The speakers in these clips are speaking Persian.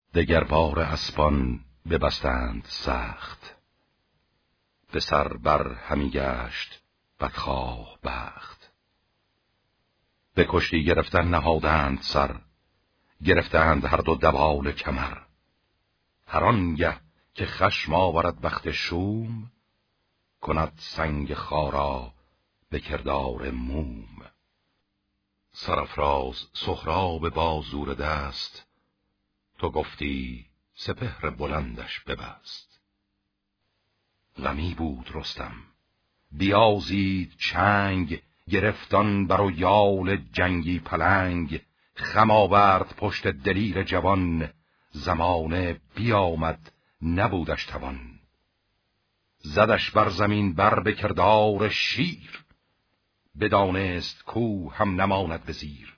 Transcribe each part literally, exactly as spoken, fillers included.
دگر بار اسبان ببستند سخت، به سر بر همی گشت بدخواه بخت. به کشتی گرفتن نهادند سر، گرفتند هر دو دوال کمر. هر آنگه که خشم آورد بخت شوم، کند سنگ خارا به کردار موم. سرافراز سهراب با زور دست، تو گفتی سپهر بلندش ببست. غمی بود رستم بیازید چنگ، گرفتان بر و یال جنگی پلنگ. خم آورد پشت دلیر جوان، زمانه بیامد نبودش توان. زدش بر زمین بر به کردار شیر، بدانست کو هم نماند به زیر.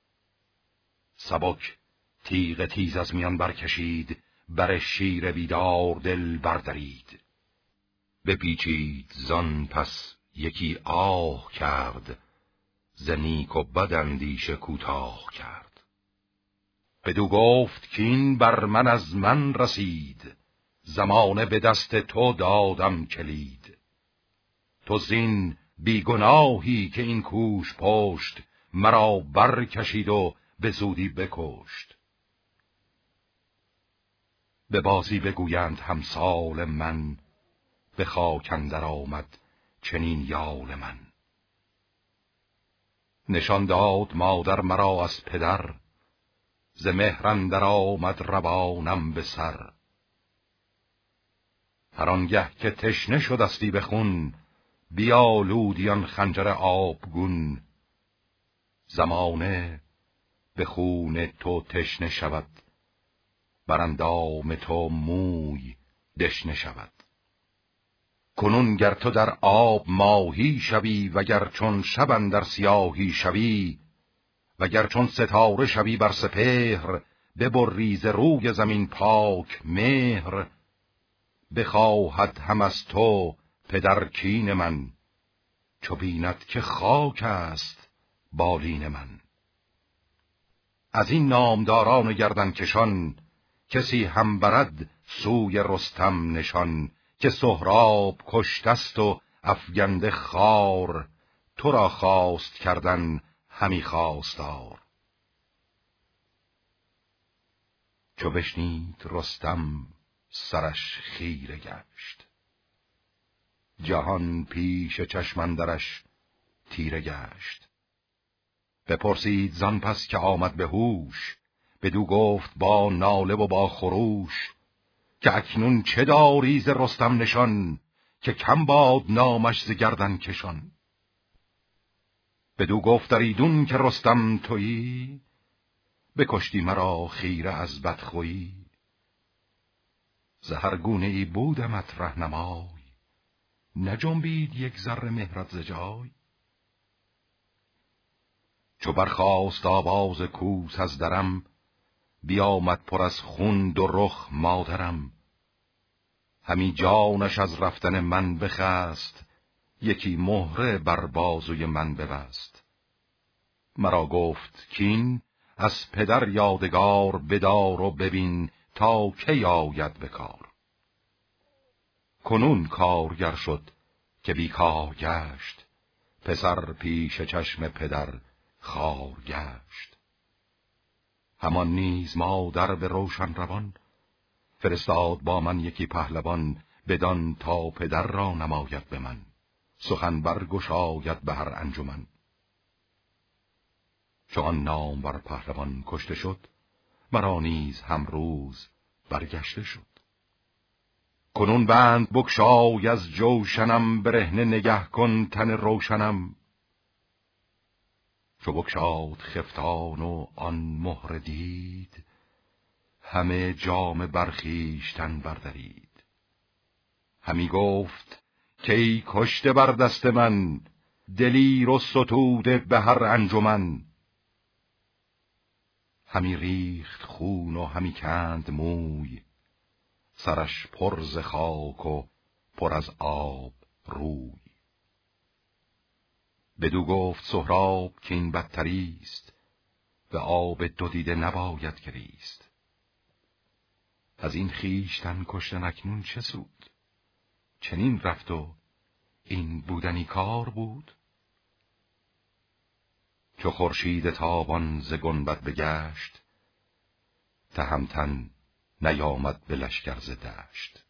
سبک تیغ تیز از میان برکشید، بر شیر بیدار دل بردرید. بپیچید زان پس یکی آه کرد، ز نیک و بد اندیشه کوتاه کرد. بدو گفت کین بر من از من رسید، زمانه به دست تو دادم کلید. تو زین بیگناهی که این کوش پشت، مرا برکشید و به زودی بکشت. به بازی بگویند همسال من، به خاک اندر آمد چنین یال من. نشان داد مادر مرا از پدر، ز مهر اندر آمد روانم به سر. هر آنگه که تشنه شدستی به خون، بیالودی آن خنجر آبگون. زمانه به خون تو تشنه شود، بر اندام تو موی دشنه شود. کنون گر تو در آب ماهی شوی، وگر چون شب اندر سیاهی شوی. وگر چون ستاره شوی بر سپهر، ببری ز روی زمین پاک مهر. بخواهد هم از تو پدر کین من، چو بیند که خاک است بالین من. از این نامداران گردن کشان، کسی هم برد سوی رستم نشان. که سهراب کشتست و افگنده خار، تو را خواست کردن همی خواستار. چو بشنید رستم سرش خیره گشت، جهان پیش چشم اندرش تیره گشت. بپرسید زان پس که آمد به هوش، بدو گفت با ناله و با خروش. که اکنون چه داری ز رستم نشان، که کم باد نامش ز گردن کشان. بدو گفت ایدون که رستم تویی، بکشتی مرا خیره از بدخویی. ز هر گونه ای بودمت رهنمای، نجنبید یک ذره مهرت ز جای. چو برخاست آواز کوس از درم، بیامد پر از خون دو رخ مادرم. همی جانش از رفتن من بخست، یکی مهره بر بازوی من ببست. مرا گفت کین از پدر یادگار، بدار و ببین تا کی آید به کار. کنون کارگر شد که بیکار گشت، پسر پیش چشم پدر خوار گشت. همان نیز مادر به روشن روان، فرستاد با من یکی پهلوان. بدان تا پدر را نماید به من، سخن برگشاید به هر انجمن. چو آن نامور پهلوان کشته شد، مرا نیز همروز برگشته شد. کنون بند بگشای از جوشنم، برهنه نگه کن تن روشنم. چو بگشاد خفتان و آن مهره دید، همه جامه برخیشتن بردرید. همی گفت که ای کشته بر دست من، دلیر و ستوده به هر انجمن. همی ریخت خون و همی کند موی، سرش پر ز خاک و پر از آب روی. بدو گفت سهراب که این بدتریست، به آب دو دیده نباید گریست. از این خیشتن کشتن اکنون چه سود؟ چنین رفت و این بودنی کار بود؟ چو خورشید تابان ز گنبد بگشت، تهمتن نیامد به لشکر ز دشت.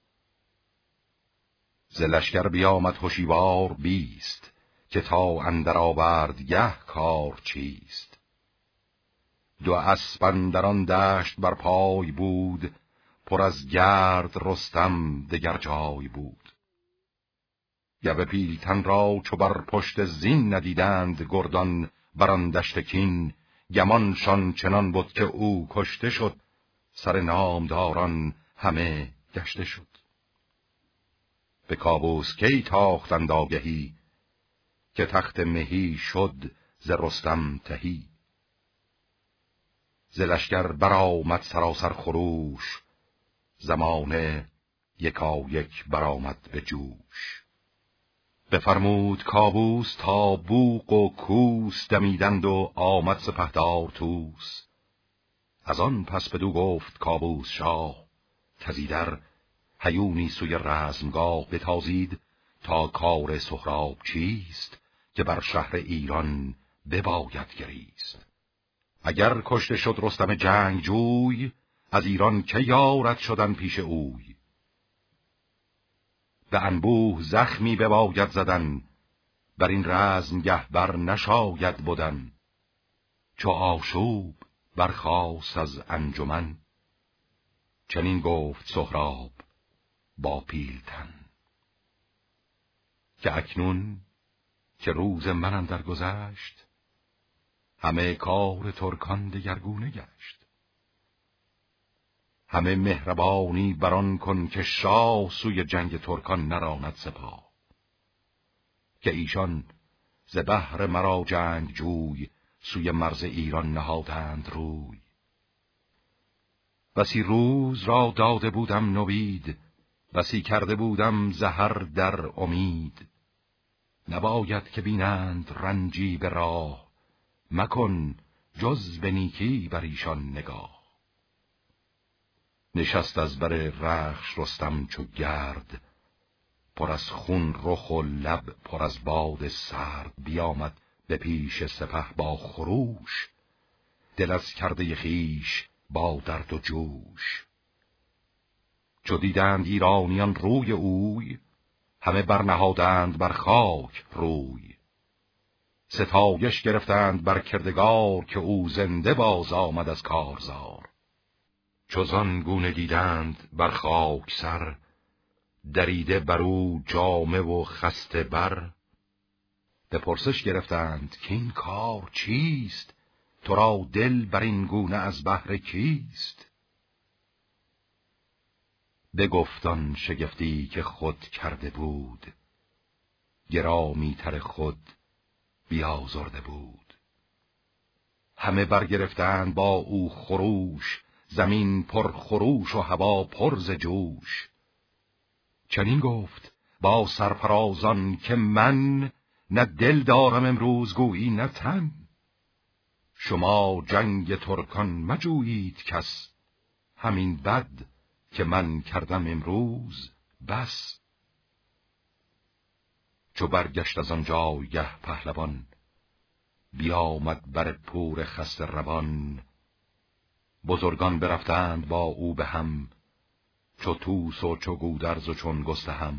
ز لشکر بیامد هشیوار بیست، که تا اندر آورد گه کار چیست. دو اسپ اندر آن دشت بر پای بود، پر از گرد رستم دگر جای بود. گو پیلتن را چو بر پشت زین ندیدند گردان بر آن دشت کین، گمانشان چنان بود که او کشته شد، سر نامداران همه گشته شد. به کاووس کی تاختند آگهی، که تخت مهی شد ز رستم تهی. ز لشکر برآمد سراسر خروش، زمانه یکایک برآمد به جوش. بفرمود کاووس تا بوق و کوس دمیدند و آمد سپهدار طوس. از آن پس بدو گفت کاووس شاه، کزیدر هیونی سوی رزمگاه بتازید، تا کار سهراب چیست، که بر شهر ایران بباید گریست. اگر کشته شد رستم جنگ جوی، از ایران که یارد شدن پیش اوی. به انبوه زخمی بباید زدن، بر این رزمگه بر نشاید بودن. چو آشوب برخاست از انجمن، چنین گفت سهراب با پیلتن. که اکنون که روز من اندر گذشت، همه کار ترکان دگرگونه گشت. همه مهربانی بران کن که شاه، سوی جنگ ترکان نراند سپاه. که ایشان ز بهر مرا جنگ جوی، سوی مرز ایران نهادند روی. بسی روز را داده بودم نوید، بسی کرده بودم زهر در امید. نباید که بینند رنجی به راه، مکن جز به نیکی بر ایشان نگاه. نشست از بر رخش رستم چو گرد، پر از خون رخ و لب پر از باد سرد. بیامد به پیش سپه با خروش، دل از کرده خویش با درد و جوش. چو دیدند ایرانیان روی اوی، همه برنهادند بر خاک روی. ستایش گرفتند بر کردگار، که او زنده باز آمد از کارزار. چو زان گونه دیدند بر خاک سر، دریده بر او جامه و خسته بر. به پرسش گرفتند که این کار چیست، تو را دل بر این گونه از بهر کیست؟ بگفتان شگفتی که خود کرده بود، گرامی تر خود بیازرده بود. همه برگرفتند با او خروش، زمین پر خروش و هوا پر ز جوش. چنین گفت با سرفرازان که من، نه دل دارم امروز گویی نه تن. شما جنگ ترکان مجویید کس، همین بد که من کردم امروز بس. چو برگشت از آن جایگه پهلوان، بیامد بر پور خسته روان. بزرگان برفتند با او به هم، چو توس و چو گودرز و چون گستهم.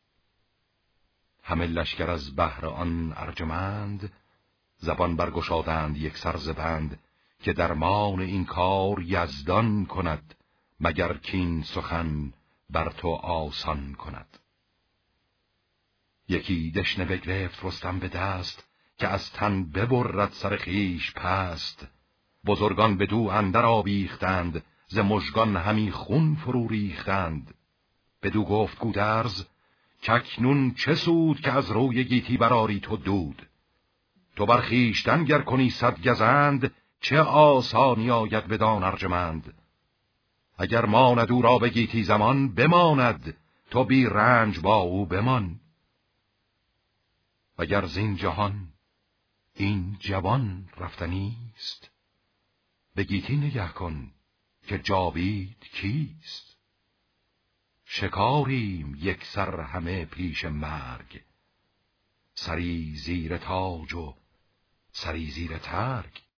همه لشکر از بهر آن ارجمند، زبان برگشادند یک سر ز بند. که درمان این کار یزدان کند، مگر کین سخن بر تو آسان کند. یکی دشنه بگرفت رستم به دست، که از تن ببرد سر خویش پست. بزرگان بدو اندر آویختند، ز مژگان همی خون فرو ریختند. بدو گفت گودرز کاکنون چه سود، که از روی گیتی برآری تو دود. تو بر خویشتن گر کنی صد گزند، چه آسانی آید بدان ارجمند. اگر ماند او را به گیتی زمان، بماند تو بی رنج با او بمان. وگر زین جهان این جوان رفتنیست، به گیتی نگه کن که جاوید کیست؟ شکاریم یک سر همه پیش مرگ، سری زیر تاج و سری زیر ترگ.